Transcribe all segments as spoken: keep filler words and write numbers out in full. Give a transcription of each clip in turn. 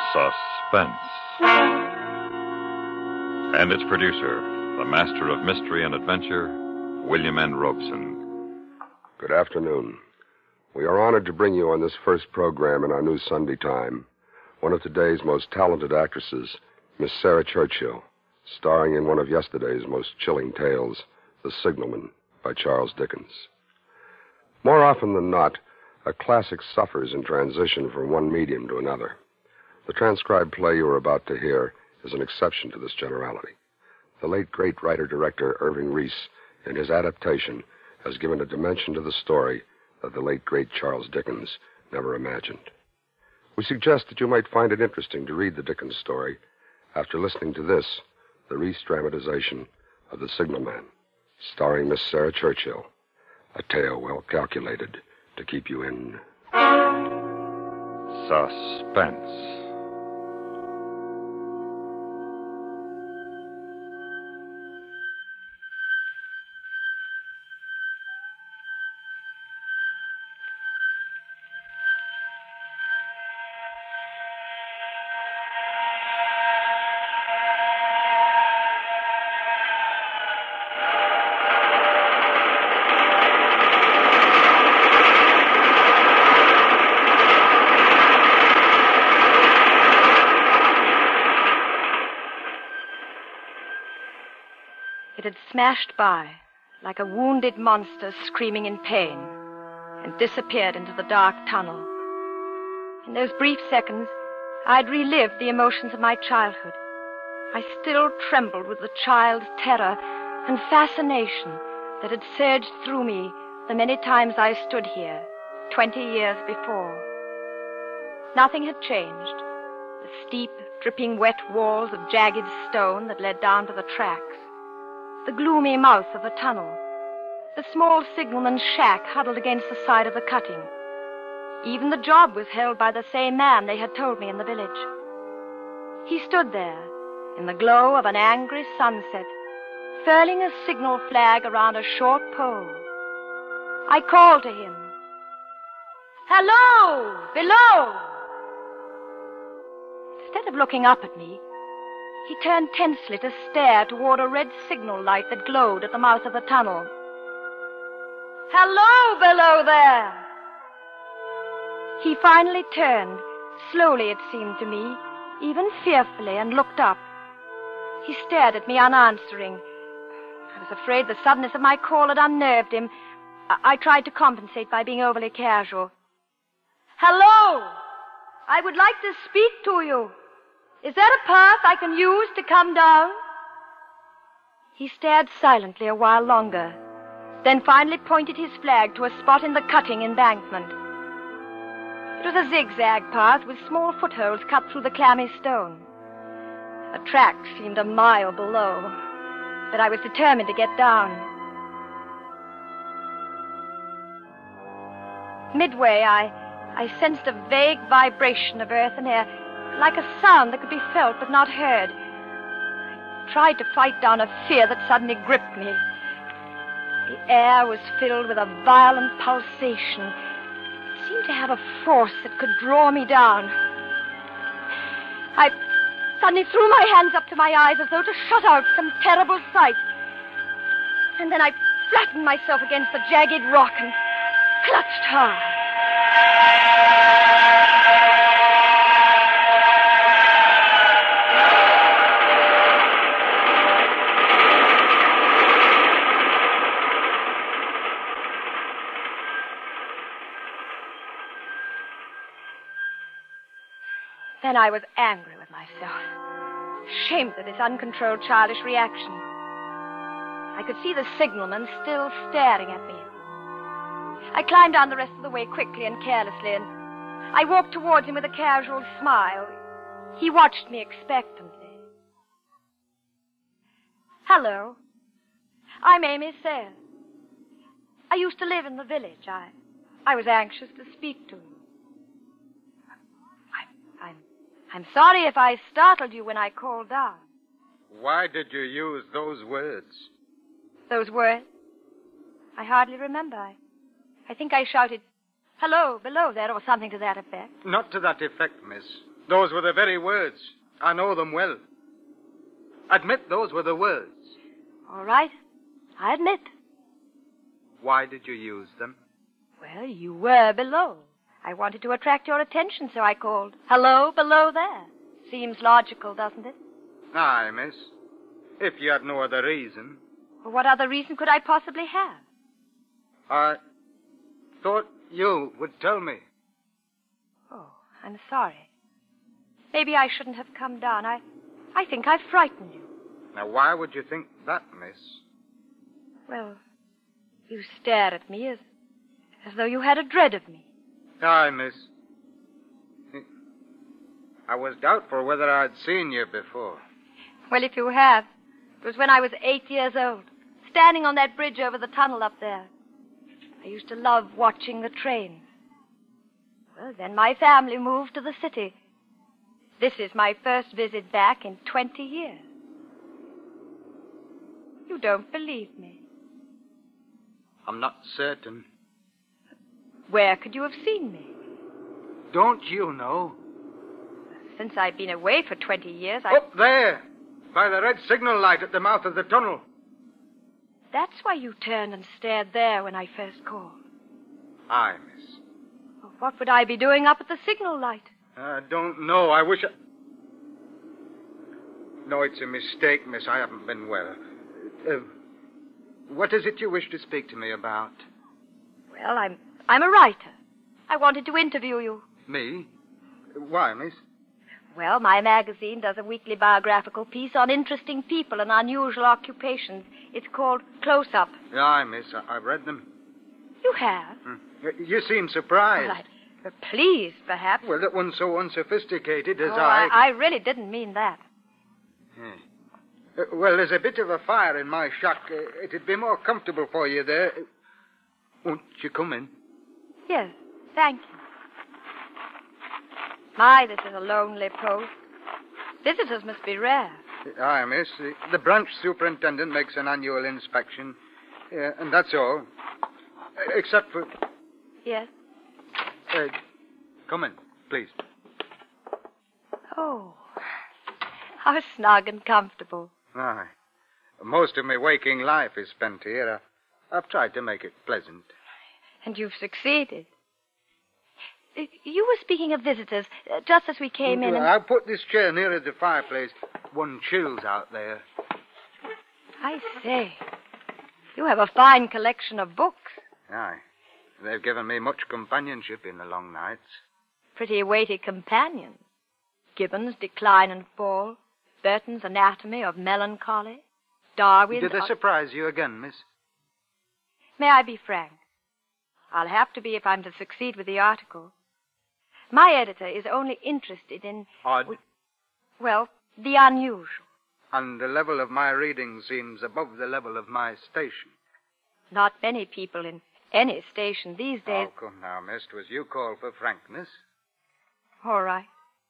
Suspense. And its producer, the master of mystery and adventure, William N. Robeson. Good afternoon. We are honored to bring you on this first program in our new Sunday time one of today's most talented actresses, Miss Sarah Churchill, starring in one of yesterday's most chilling tales, The Signalman, by Charles Dickens. More often than not, a classic suffers in transition from one medium to another. The transcribed play you are about to hear is an exception to this generality. The late great writer-director Irving Reese, in his adaptation, has given a dimension to the story that the late great Charles Dickens never imagined. We suggest that you might find it interesting to read the Dickens story after listening to this, the Reese dramatization of The Signalman, starring Miss Sarah Churchill, a tale well calculated to keep you in Suspense. It had smashed by, like a wounded monster screaming in pain, and disappeared into the dark tunnel. In those brief seconds, I'd relived the emotions of my childhood. I still trembled with the child's terror and fascination that had surged through me the many times I stood here, twenty years before. Nothing had changed. The steep, dripping wet walls of jagged stone that led down to the tracks, the gloomy mouth of the tunnel, the small signalman's shack huddled against the side of the cutting. Even the job was held by the same man they had told me in the village. He stood there, in the glow of an angry sunset, furling a signal flag around a short pole. I called to him, "Hello, below!" Instead of looking up at me, he turned tensely to stare toward a red signal light that glowed at the mouth of the tunnel. "Hello, below there!" He finally turned, slowly it seemed to me, even fearfully, and looked up. He stared at me unanswering. I was afraid the suddenness of my call had unnerved him. I, I tried to compensate by being overly casual. "Hello! I would like to speak to you. Is there a path I can use to come down?" He stared silently a while longer, then finally pointed his flag to a spot in the cutting embankment. It was a zigzag path with small footholds cut through the clammy stone. The track seemed a mile below, but I was determined to get down. Midway, I, I sensed a vague vibration of earth and air, like a sound that could be felt but not heard. I tried to fight down a fear that suddenly gripped me. The air was filled with a violent pulsation. It seemed to have a force that could draw me down. I suddenly threw my hands up to my eyes as though to shut out some terrible sight. And then I flattened myself against the jagged rock and clutched hard. Then I was angry with myself, ashamed of this uncontrolled childish reaction. I could see the signalman still staring at me. I climbed down the rest of the way quickly and carelessly, and I walked towards him with a casual smile. He watched me expectantly. "Hello. I'm Amy Sayre. I used to live in the village. I, I was anxious to speak to you. I, I'm, I'm sorry if I startled you when I called down." Why did you use those words? Those words? I hardly remember. I, I think I shouted, "Hello, below there," or something to that effect. Not to that effect, miss. Those were the very words. I know them well. Admit those were the words. All right. I admit. Why did you use them? Well, you were below. I wanted to attract your attention, so I called. Hello, below there. Seems logical, doesn't it? Aye, miss. If you had no other reason. Well, what other reason could I possibly have? I thought you would tell me. Oh, I'm sorry. Maybe I shouldn't have come down. I, I think I've frightened you. Now, why would you think that, miss? Well, you stared at me as, as though you had a dread of me. Aye, miss. I was doubtful whether I'd seen you before. Well, if you have, it was when I was eight years old, standing on that bridge over the tunnel up there. I used to love watching the trains. Well, then my family moved to the city. This is my first visit back in twenty years. You don't believe me. I'm not certain. Where could you have seen me? Don't you know? Since I've been away for twenty years, I... Up there! By the red signal light at the mouth of the tunnel. That's why you turned and stared there when I first called. Aye, miss. Well, what would I be doing up at the signal light? I don't know. I wish I... No, it's a mistake, miss. I haven't been well. Uh, what is it you wish to speak to me about? Well, I'm I'm a writer. I wanted to interview you. Me? Why, miss? Well, my magazine does a weekly biographical piece on interesting people and unusual occupations. It's called Close Up. Aye, miss. I- I've read them. You have? Hmm. You seem surprised. Well, I, uh, pleased, perhaps. Well, that one so unsophisticated as oh, I... I... I really didn't mean that. Hmm. Uh, well, there's a bit of a fire in my shack. Uh, it'd be more comfortable for you there. Uh, won't you come in? Yes, thank you. My, this is a lonely post. Visitors must be rare. Aye, miss. The, the branch superintendent makes an annual inspection. Yeah, and that's all. Uh, except for... Yes? Uh, come in, please. Oh, how snug and comfortable. Aye. Most of my waking life is spent here. I, I've tried to make it pleasant. And you've succeeded. Uh, You were speaking of visitors, uh, just as we came in and... I'll put this chair nearer the fireplace. One chills out there. I say, you have a fine collection of books. Aye. They've given me much companionship in the long nights. Pretty weighty companions. Gibbon's Decline and Fall, Burton's Anatomy of Melancholy, Darwin's... Did they surprise you again, miss? May I be frank? I'll have to be if I'm to succeed with the article. My editor is only interested in... Odd. Well, the unusual. And the level of my reading seems above the level of my station. Not many people in any station these days... Oh, come now, miss. 'Twas you called for frankness. All right.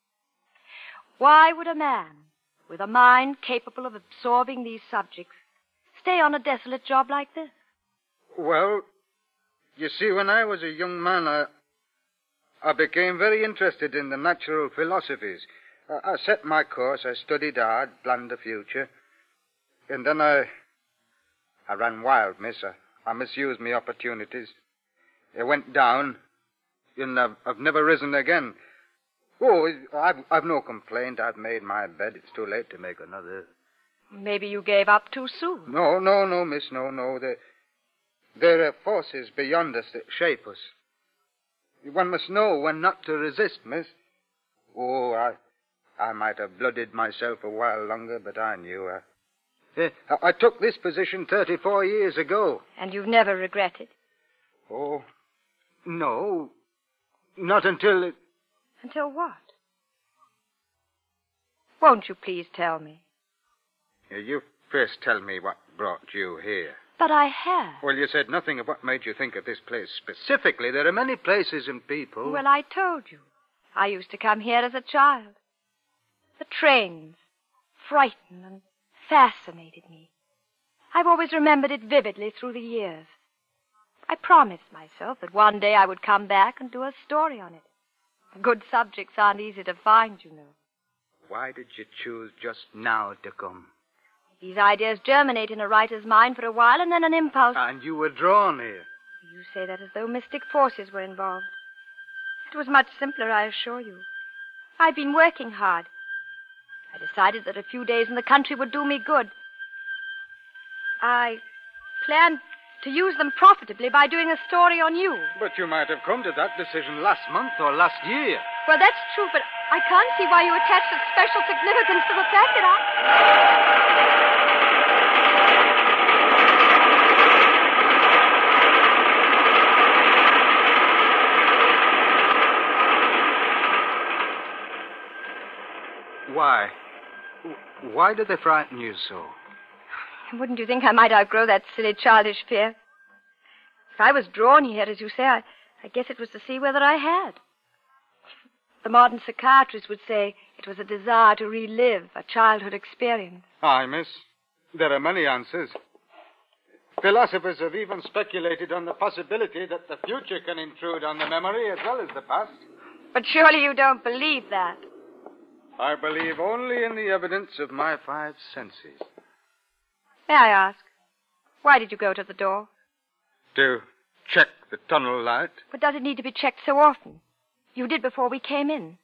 Why would a man with a mind capable of absorbing these subjects stay on a desolate job like this? Well, you see, when I was a young man, I, I became very interested in the natural philosophies. I, I set my course, I studied hard, planned the future. And then I... I ran wild, miss. I, I misused my opportunities. I went down, and I've, I've never risen again. Oh, I've, I've no complaint. I've made my bed. It's too late to make another. Maybe you gave up too soon. No, no, no, miss, no, no. There, there are forces beyond us that shape us. One must know when not to resist, miss. Oh, I, I might have blooded myself a while longer, but I knew. I, I, I took this position thirty-four years ago. And you've never regretted? Oh, no. Not until it... Until what? Won't you please tell me? You first tell me what brought you here. But I have. Well, you said nothing of what made you think of this place specifically. There are many places and people. Well, I told you. I used to come here as a child. The trains frightened and fascinated me. I've always remembered it vividly through the years. I promised myself that one day I would come back and do a story on it. Good subjects aren't easy to find, you know. Why did you choose just now to come? These ideas germinate in a writer's mind for a while, and then an impulse... And you were drawn here. You say that as though mystic forces were involved. It was much simpler, I assure you. I'd been working hard. I decided that a few days in the country would do me good. I planned to use them profitably by doing a story on you. But you might have come to that decision last month or last year. Well, that's true, but I can't see why you attach such special significance to the fact that I... Why? Why do they frighten you so? Wouldn't you think I might outgrow that silly childish fear? If I was drawn here, as you say, I, I guess it was to see whether I had. The modern psychiatrist would say it was a desire to relive a childhood experience. Aye, miss. There are many answers. Philosophers have even speculated on the possibility that the future can intrude on the memory as well as the past. But surely you don't believe that. I believe only in the evidence of my five senses. May I ask, why did you go to the door? To check the tunnel light. But does it need to be checked so often? You did before we came in.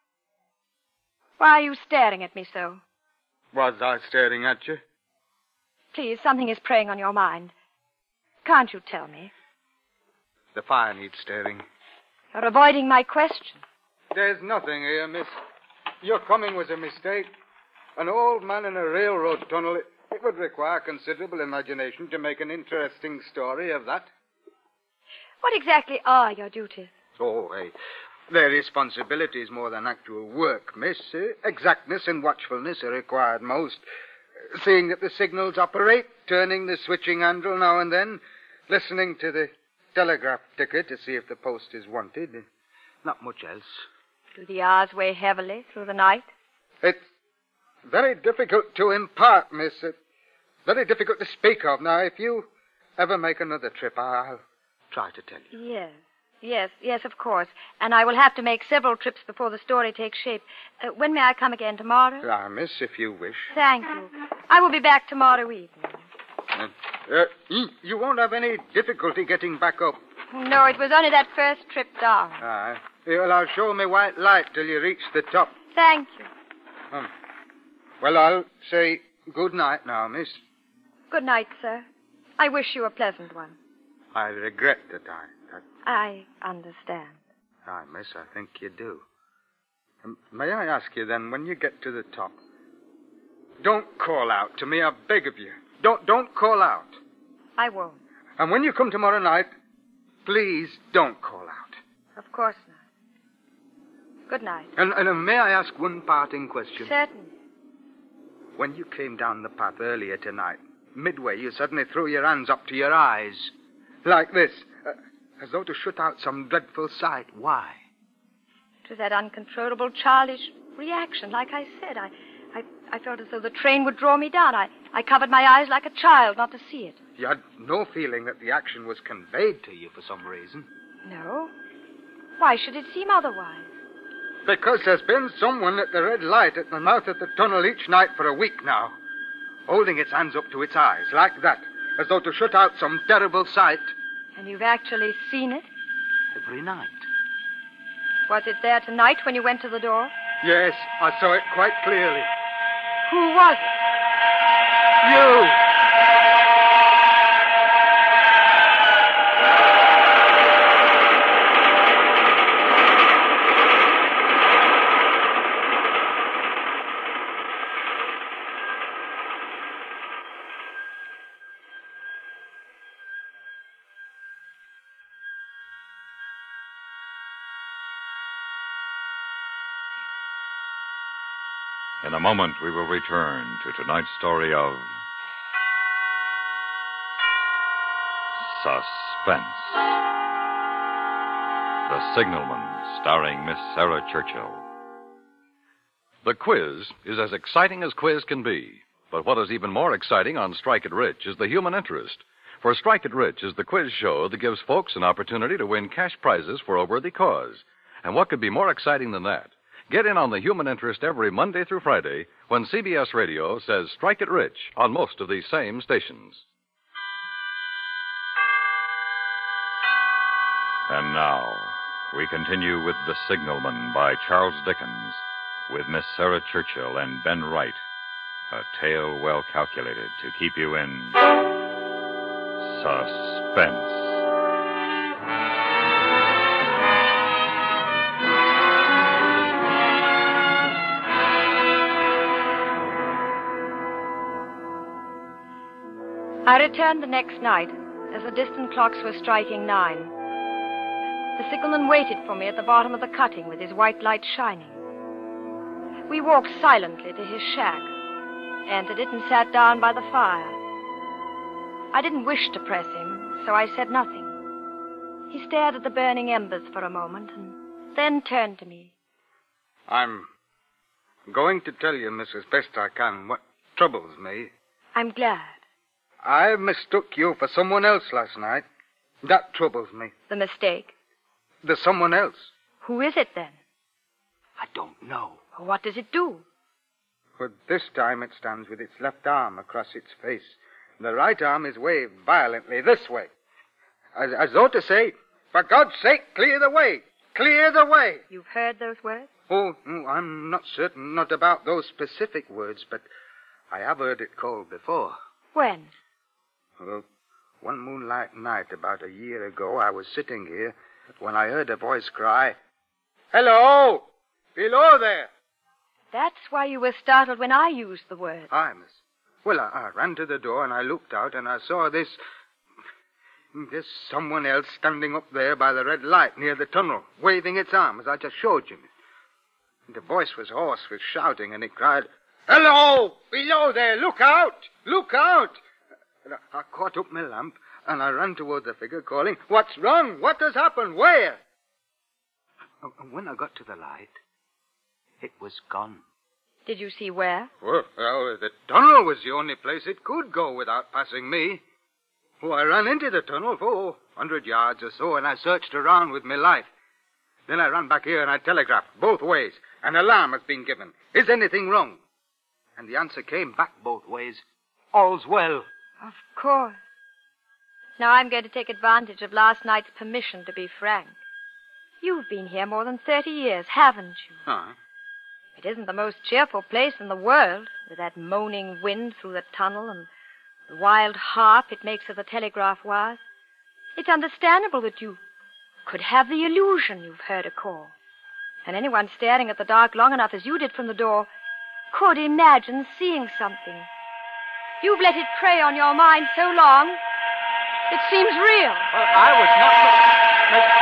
Why are you staring at me so? Was I staring at you? Please, something is preying on your mind. Can't you tell me? The fire needs staring. You're avoiding my question. There's nothing here, miss. Your coming was a mistake. An old man in a railroad tunnel, it, it would require considerable imagination to make an interesting story of that. What exactly are your duties? Oh, hey, they're responsibilities more than actual work, miss. Uh, exactness and watchfulness are required most. Uh, seeing that the signals operate, turning the switching handle now and then, listening to the telegraph ticker to see if the post is wanted. Uh, not much else. Do the hours weigh heavily through the night? It's very difficult to impart, miss. It's very difficult to speak of. Now, if you ever make another trip, I'll try to tell you. Yes, yes, yes, of course. And I will have to make several trips before the story takes shape. Uh, when may I come again, tomorrow? Ah, miss, if you wish. Thank you. I will be back tomorrow evening. Uh, uh, you won't have any difficulty getting back up. No, it was only that first trip down. Aye. Well, I'll show me white light till you reach the top. Thank you. Um, well, I'll say good night now, miss. Good night, sir. I wish you a pleasant one. I regret that I... I, I understand. Aye, miss, I think you do. Um, may I ask you then, when you get to the top, don't call out to me, I beg of you. Don't, don't call out. I won't. And when you come tomorrow night, please don't call out. Of course not. Good night. And, and uh, may I ask one parting question? Certainly. When you came down the path earlier tonight, midway you suddenly threw your hands up to your eyes. Like this. Uh, as though to shut out some dreadful sight. Why? It was that uncontrollable childish reaction. Like I said, I, I, I felt as though the train would draw me down. I, I covered my eyes like a child not to see it. You had no feeling that the action was conveyed to you for some reason? No. Why should it seem otherwise? Because there's been someone at the red light at the mouth of the tunnel each night for a week now, holding its hands up to its eyes, like that, as though to shut out some terrible sight. And you've actually seen it? Every night. Was it there tonight when you went to the door? Yes, I saw it quite clearly. Who was it? You! In a moment, we will return to tonight's story of Suspense. The Signalman, starring Miss Sarah Churchill. The quiz is as exciting as quiz can be. But what is even more exciting on Strike It Rich is the human interest. For Strike It Rich is the quiz show that gives folks an opportunity to win cash prizes for a worthy cause. And what could be more exciting than that? Get in on the human interest every Monday through Friday when C B S Radio says Strike It Rich on most of these same stations. And now, we continue with The Signalman by Charles Dickens, with Miss Sarah Churchill and Ben Wright. A tale well calculated to keep you in suspense. I returned the next night as the distant clocks were striking nine. The signalman waited for me at the bottom of the cutting with his white light shining. We walked silently to his shack, entered it, and sat down by the fire. I didn't wish to press him, so I said nothing. He stared at the burning embers for a moment and then turned to me. I'm going to tell you, miss, as best I can, what troubles me. I'm glad. I mistook you for someone else last night. That troubles me. The mistake? There's someone else. Who is it, then? I don't know. What does it do? But this time it stands with its left arm across its face. The right arm is waved violently this way. As, as though to say, for God's sake, clear the way. Clear the way. You've heard those words? Oh, no, I'm not certain, not about those specific words, but I have heard it called before. When? Well, one moonlight night about a year ago, I was sitting here when I heard a voice cry, "Hello! Below there!" That's why you were startled when I used the word. Aye, miss. Well, I, I ran to the door and I looked out and I saw this... This someone else standing up there by the red light near the tunnel, waving its arm as I just showed you. The voice was hoarse with shouting and it cried, "Hello! Below there! Look out! Look out!" I caught up my lamp, and I ran toward the figure, calling, "What's wrong? What has happened? Where?" And when I got to the light, it was gone. Did you see where? Well, well, the tunnel was the only place it could go without passing me. Oh, I ran into the tunnel for oh, a hundred yards or so, and I searched around with my light. Then I ran back here and I telegraphed both ways. An alarm has been given. Is anything wrong? And the answer came back both ways. All's well. Of course. Now I'm going to take advantage of last night's permission to be frank. You've been here more than thirty years, haven't you? Huh? It isn't the most cheerful place in the world, with that moaning wind through the tunnel and the wild harp it makes of the telegraph wires. It's understandable that you could have the illusion you've heard a call. And anyone staring at the dark long enough as you did from the door could imagine seeing something. You've let it prey on your mind so long, it seems real. Well, I was not...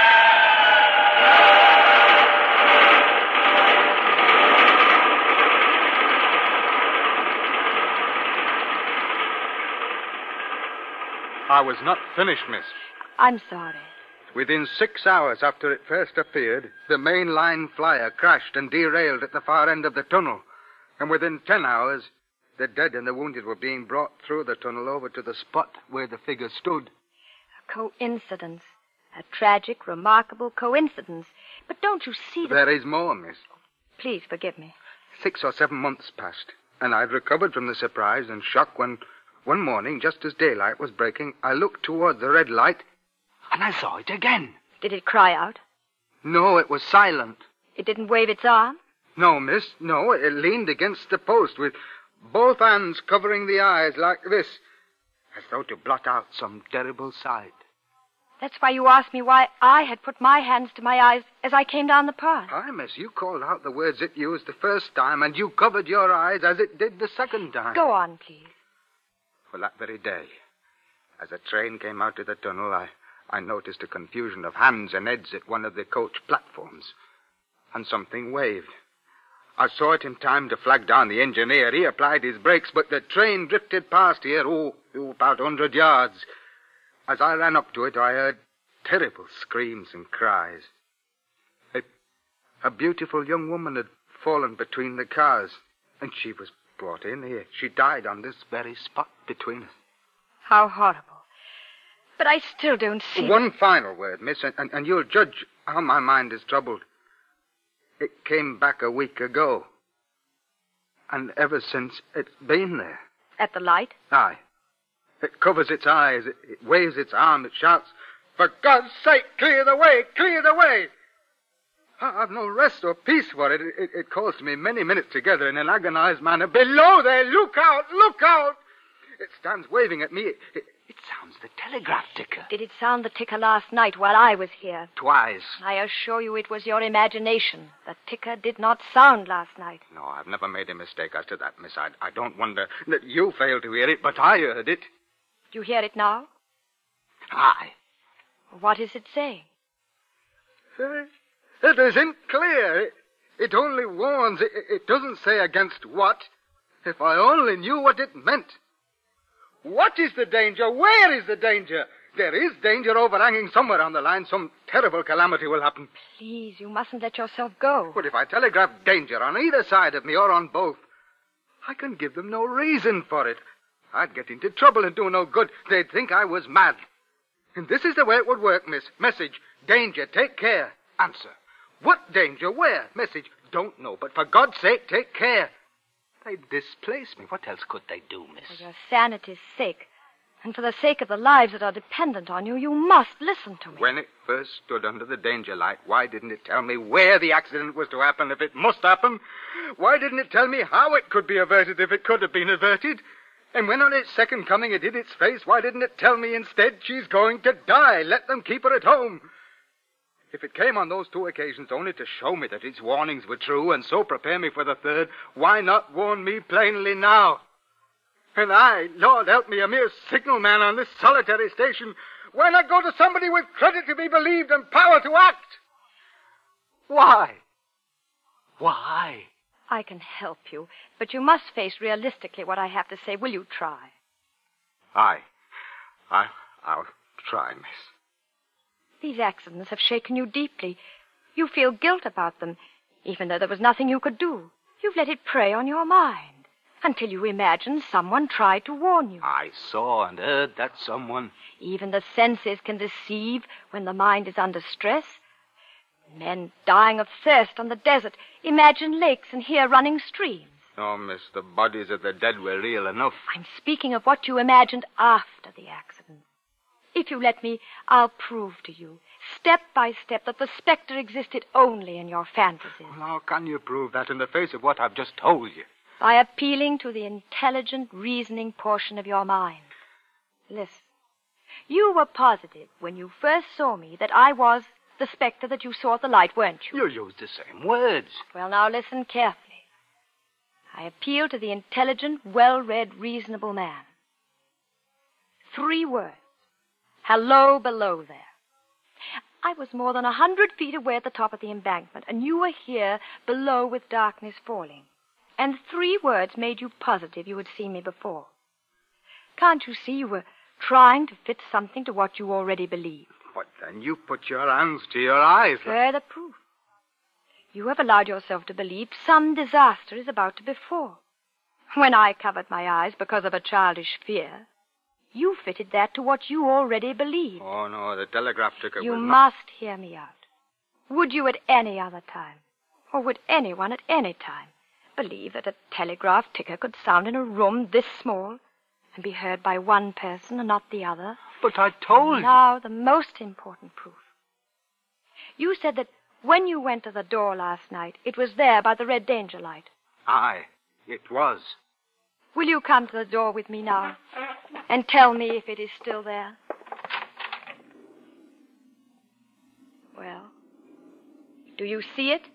I was not finished, miss. I'm sorry. Within six hours after it first appeared, the main line flyer crashed and derailed at the far end of the tunnel. And within ten hours, the dead and the wounded were being brought through the tunnel over to the spot where the figure stood. A coincidence. A tragic, remarkable coincidence. But don't you see that... There is more, miss. Please forgive me. Six or seven months passed, and I'd recovered from the surprise and shock when, one morning, just as daylight was breaking, I looked toward the red light, and I saw it again. Did it cry out? No, it was silent. It didn't wave its arm? No, miss, no. It leaned against the post with both hands covering the eyes like this, as though to blot out some terrible sight. That's why you asked me why I had put my hands to my eyes as I came down the path. Aye, miss, you called out the words it used the first time, and you covered your eyes as it did the second time. Go on, please. Well, that very day, as a train came out of the tunnel, I, I noticed a confusion of hands and heads at one of the coach platforms, and something waved. I saw it in time to flag down the engineer. He applied his brakes, but the train drifted past here, oh, oh about a hundred yards. As I ran up to it, I heard terrible screams and cries. A, a beautiful young woman had fallen between the cars, and she was brought in here. She died on this very spot between us. How horrible. But I still don't see... One final word, miss, and, and, and you'll judge how my mind is troubled. It came back a week ago. And ever since, it's been there. At the light? Aye. It covers its eyes. It, it waves its arm. It shouts, "For God's sake, clear the way! Clear the way!" I- I've no rest or peace for it. It, it. it calls to me many minutes together in an agonized manner. "Below there! Look out! Look out!" It stands waving at me. It, it, it sounds the telegraph ticker. Did it sound the ticker last night while I was here? Twice. I assure you it was your imagination. The ticker did not sound last night. No, I've never made a mistake as to that, miss. I, I don't wonder that you failed to hear it, but I heard it. Do you hear it now? Aye. What is it saying? Uh, It isn't clear. It, it only warns. It, it doesn't say against what. If I only knew what it meant. What is the danger? Where is the danger? There is danger overhanging somewhere on the line. Some terrible calamity will happen. Please, you mustn't let yourself go. But if I telegraph danger on either side of me or on both, I can give them no reason for it. I'd get into trouble and do no good. They'd think I was mad. And this is the way it would work, miss. Message, danger, take care. Answer, what danger, where? Message, don't know, but for God's sake, take care. They'd displace me. What else could they do, miss? For your sanity's sake, and for the sake of the lives that are dependent on you, you must listen to me. When it first stood under the danger light, why didn't it tell me where the accident was to happen if it must happen? Why didn't it tell me how it could be averted if it could have been averted? And when on its second coming it hid its face, why didn't it tell me instead she's going to die? Let them keep her at home. If it came on those two occasions only to show me that its warnings were true and so prepare me for the third, why not warn me plainly now? And I, Lord help me, a mere signalman on this solitary station, why not go to somebody with credit to be believed and power to act? Why? Why? I can help you, but you must face realistically what I have to say. Will you try? Aye. I, I'll try, miss. These accidents have shaken you deeply. You feel guilt about them, even though there was nothing you could do. You've let it prey on your mind, until you imagine someone tried to warn you. I saw and heard that someone. Even the senses can deceive when the mind is under stress. Men dying of thirst on the desert imagine lakes and hear running streams. Oh, miss, the bodies of the dead were real enough. I'm speaking of what you imagined after the accident. If you let me, I'll prove to you, step by step, that the specter existed only in your fantasies. Well, how can you prove that in the face of what I've just told you? By appealing to the intelligent, reasoning portion of your mind. Listen. You were positive when you first saw me that I was the specter that you saw at the light, weren't you? You used the same words. Well, now listen carefully. I appeal to the intelligent, well-read, reasonable man. Three words. Hello below there. I was more than a hundred feet away at the top of the embankment, and you were here below with darkness falling. And three words made you positive you had seen me before. Can't you see you were trying to fit something to what you already believed? But then you put your hands to your eyes. Further proof. You have allowed yourself to believe some disaster is about to befall. When I covered my eyes because of a childish fear, you fitted that to what you already believed. Oh, no, the telegraph ticker You will not... must hear me out. Would you at any other time, or would anyone at any time, believe that a telegraph ticker could sound in a room this small and be heard by one person and not the other? But I told you. Now, the most important proof. You said that when you went to the door last night, it was there by the red danger light. Aye, it was. Will you come to the door with me now and tell me if it is still there? Well, do you see it?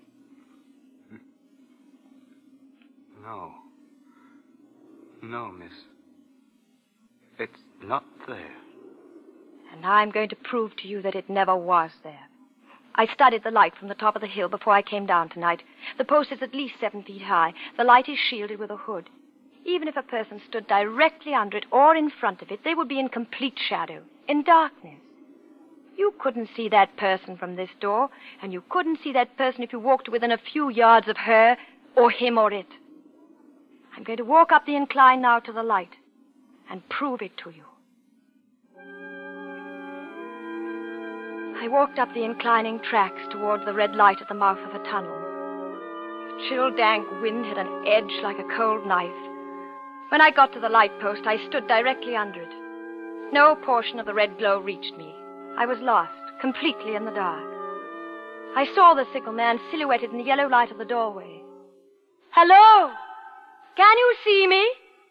No. No, miss. It's not there. And I'm going to prove to you that it never was there. I studied the light from the top of the hill before I came down tonight. The post is at least seven feet high. The light is shielded with a hood. Even if a person stood directly under it or in front of it, they would be in complete shadow, in darkness. You couldn't see that person from this door, and you couldn't see that person if you walked within a few yards of her or him or it. I'm going to walk up the incline now to the light and prove it to you. I walked up the inclining tracks toward the red light at the mouth of a tunnel. The chill, dank wind had an edge like a cold knife. When I got to the light post, I stood directly under it. No portion of the red glow reached me. I was lost, completely in the dark. I saw the signalman silhouetted in the yellow light of the doorway. Hello? Can you see me?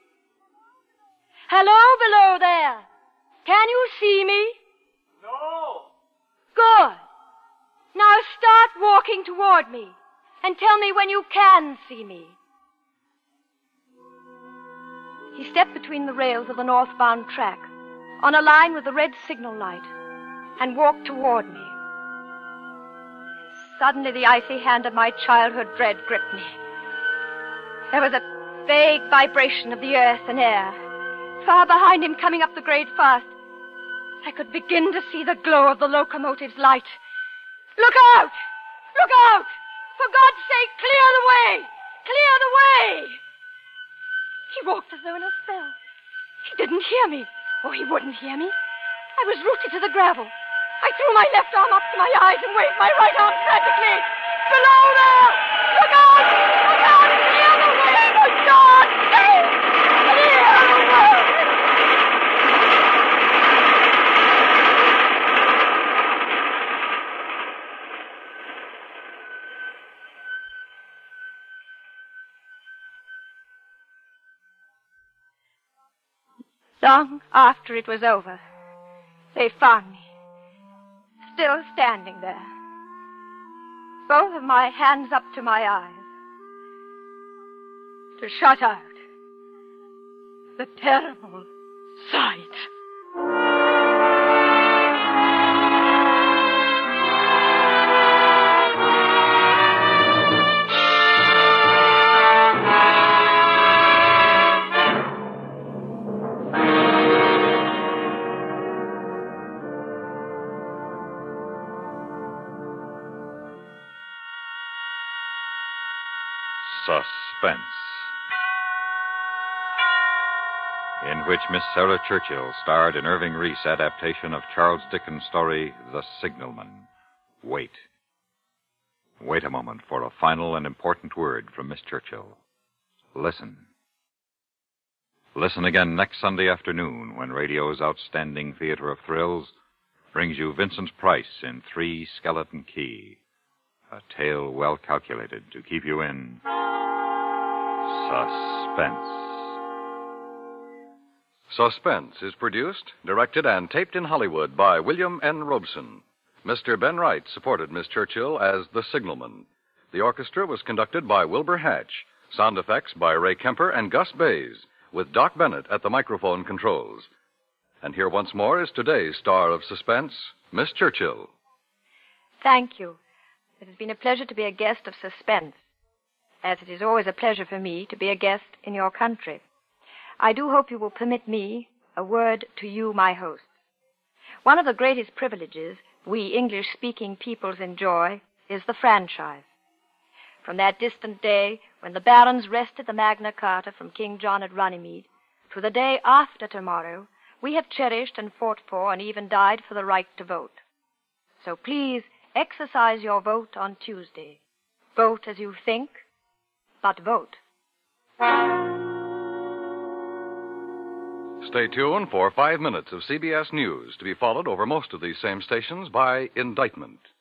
Hello below there. Can you see me? No. Good. Now start walking toward me and tell me when you can see me. He stepped between the rails of the northbound track, on a line with the red signal light, and walked toward me. Suddenly the icy hand of my childhood dread gripped me. There was a vague vibration of the earth and air. Far behind him, coming up the grade fast, I could begin to see the glow of the locomotive's light. Look out! Look out! For God's sake, clear the way! Clear the way! He walked as though in a spell. He didn't hear me. Oh, he wouldn't hear me. I was rooted to the gravel. I threw my left arm up to my eyes and waved my right arm frantically. Below there! Look out! Look out! Clear the way! For God's sake! Clear the way! Long after it was over, they found me, still standing there, both of my hands up to my eyes, to shut out the terrible sight. Suspense, in which Miss Sarah Churchill starred in Irving Reese' adaptation of Charles Dickens' story, The Signalman. Wait. Wait a moment for a final and important word from Miss Churchill. Listen. Listen again next Sunday afternoon when radio's outstanding theater of thrills brings you Vincent Price in Three Skeleton Key, a tale well calculated to keep you in suspense. Suspense is produced, directed, and taped in Hollywood by William N. Robeson. Mister Ben Wright supported Miss Churchill as the signalman. The orchestra was conducted by Wilbur Hatch. Sound effects by Ray Kemper and Gus Bays, with Doc Bennett at the microphone controls. And here once more is today's star of suspense, Miss Churchill. Thank you. It has been a pleasure to be a guest of Suspense, as it is always a pleasure for me to be a guest in your country. I do hope you will permit me a word to you, my hosts. One of the greatest privileges we English-speaking peoples enjoy is the franchise. From that distant day when the barons wrested the Magna Carta from King John at Runnymede to the day after tomorrow, we have cherished and fought for and even died for the right to vote. So please exercise your vote on Tuesday. Vote as you think, but vote. Stay tuned for five minutes of C B S News, to be followed over most of these same stations by Indictment.